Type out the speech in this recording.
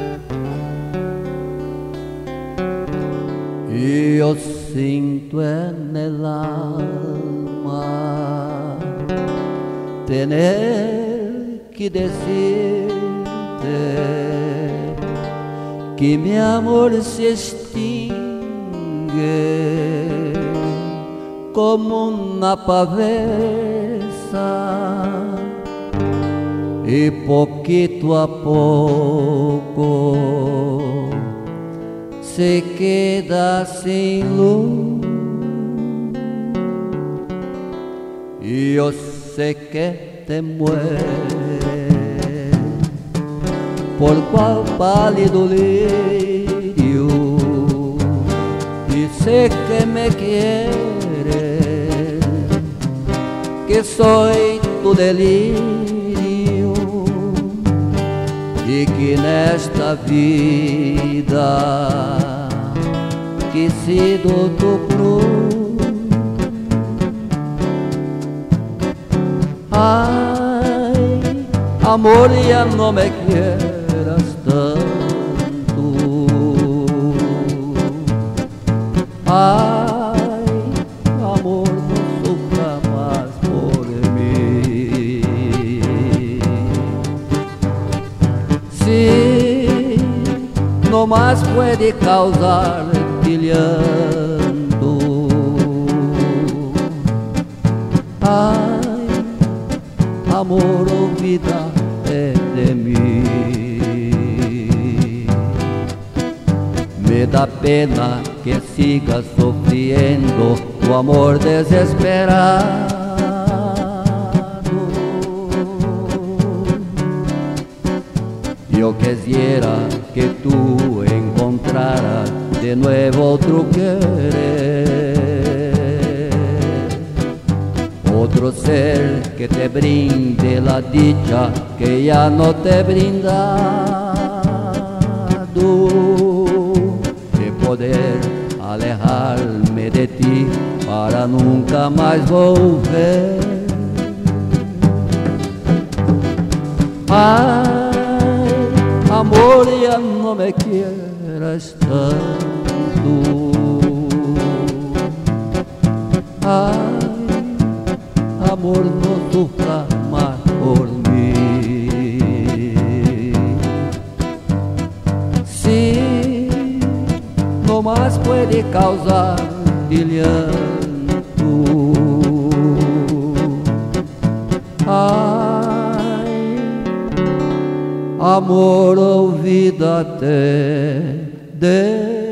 Y yo siento en el alma tener que decirte que mi amor se extingue como una pavesa y poquito a poco se queda sin luz. Y yo sé que te mueres por cual pálido lirio, y sé que me quieres, que soy tu delirio, y que nesta vida que sido tu cruz. Ay, amor, ya no me quieras tanto. Ay, amor, no sufra más por mí. Si no más puede causar llanto. Ay, amor, olvídate de mí. Me da pena que sigas sufriendo tu amor desesperado. Yo quisiera que tú encontraras de nuevo otro querer, otro ser que te brinde la dicha que ya no te he brindado, de poder alejarme de ti para nunca más volver. Ay, amor, ya no me quieras tanto. Ay, amor, no sufra más por mí. Si no más puede causar llanto. Ay, amor, olvídate de